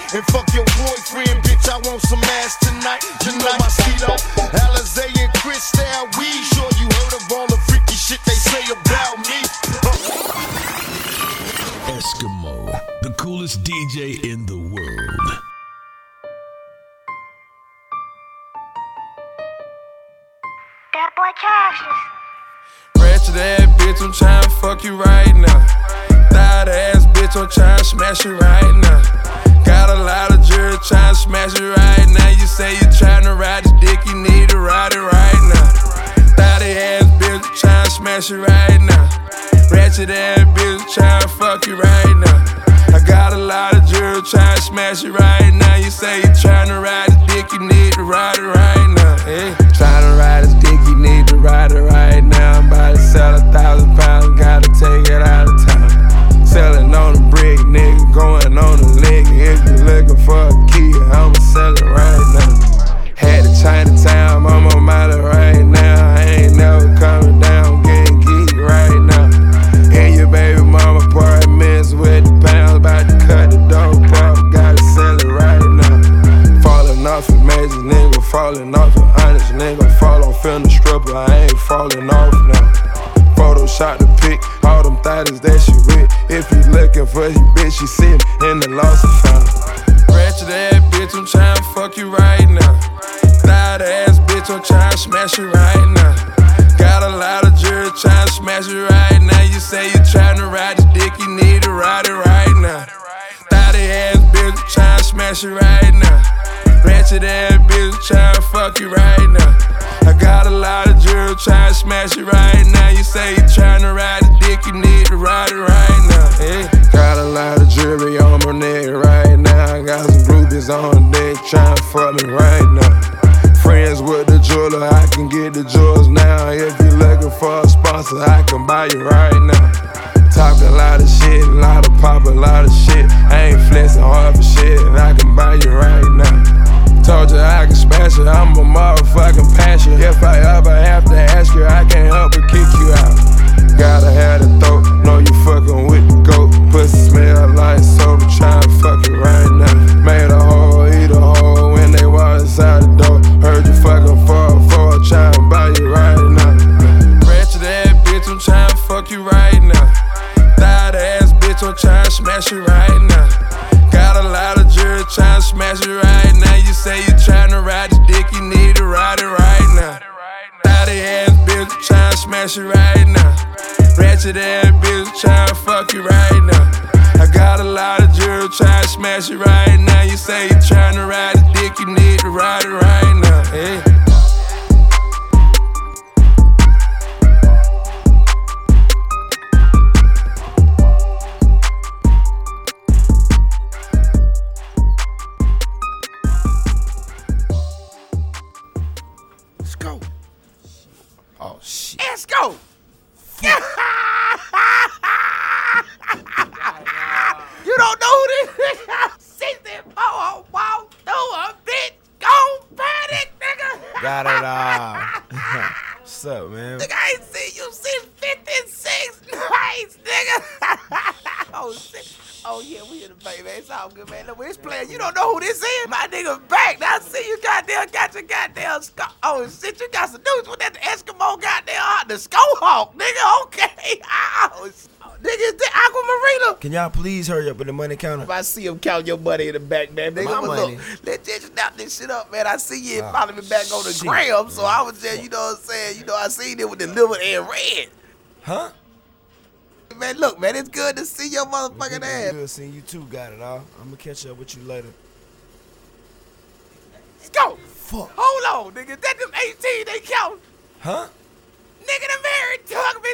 And fuck your boyfriend, bitch, I want some ass tonight. You know my Cito, Alizé and Cristal, we sure you heard of all the freaky shit they say about me. Eskimo, the coolest DJ in the world. That boy Cassius. Ratchet ass bitch, I'm tryna fuck you right now. Thought ass bitch, I'm tryna smash you right now. Got a lot of jury tryna smash you right now. You say you tryna ride this dick, you need to ride it right now. Thought ass bitch, I'm tryna smash you right now. Ratchet ass bitch, tryna fuck you right now. I got a lot of jury tryna smash you right now. You say you tryna ride this dick, you need to ride it right now. Hey, tryna ride this dick, you need to ride it right now. I'm about to sell 1,000 pounds, gotta take it out of town. Selling on the brick, nigga, going on the lick. If you looking for a key, I'ma sell it right now. Had to Chinatown, I'm on my right now. I ain't never coming down, getting geek right now. And your baby mama apartments with the pounds, about to cut the dope up, gotta sell it right now. Falling off a major nigga, falling off an honest nigga, fall off in the stripper, I ain't falling off now. Photoshop the pic, all them thotties that she with. If you looking for your bitch, she sitting in the lost and found. Ratchet ass bitch, I'm tryna fuck you right now. Thought ass bitch, I'm tryna smash you right now. Got a lot of jury tryna smash you right now. You say you tryna ride this dick, you need to ride it right now. Thought ass bitch, tryna smash you right now. Ratchet ass bitch, tryna fuck you right now. I got a lot of jury tryna smash you right now. You say you tryna ride the dick, you need to ride it right now. Hey, got a lot of jewelry on my neck right now. I got some groupies on deck tryna fuck me right now. Friends with the jeweler, I can get the jewels now. If you looking for a sponsor, I can buy you right now. Talk a lot of shit, a lot of pop, a lot of shit. I ain't flexing hard for shit, I can buy you right now. Told you I can smash it, I'm a motherfucking passion. If I ever have to ask you, I can't help but kick you out. Gotta have the throat, know you fucking with the goat. Pussy smell like soda, tryna fuck it right now. Made a hole, eat a hole when they walk inside the door. Heard you fucking for tryna buy you right now. Ratchet ass bitch, I'm tryna fuck you right now. Thought ass bitch, I'm tryna smash you right now. Got a lot of jury tryna smash you right now. You say you tryna ride this dick, you need to ride it right now. Thought ass bitch, tryna smash you right now. Ratchet ass bitch, tryna fuck you right now. I got a lot of jury tryna smash you right now. You say you tryna ride this dick, you need to ride it right now. Hey. Oh shit. Let's go. You don't know who this is? 64 walk through a bitch, gon' burn it, nigga. Got it all. What's up, man? Nigga, I ain't seen you since 56 nights, nigga. Oh shit. Oh yeah, we in the baby. It's all good, man. Look, this player, you don't know who this is? My nigga back. Now I see you goddamn got your goddamn oh shit, you got some dudes with that Eskimo goddamn the Skullhawk, nigga. Okay. Oh, nigga, is that Aquamarina? Can y'all please hurry up with the money counter? If I see him count your money in the back, man, nigga, My I'ma money. look. Let's just snap this shit up, man. I see you follow me back on the gram, so I was just, you know what I'm saying? You know, I seen it with the liver and red. Huh? Man, look, man, it's good to see your motherfucking ass. Good seeing you too, got it all. I'm gonna catch up with you later. Let's go. Fuck. Hold on, nigga. That them 18 they count. Huh? Nigga, the married took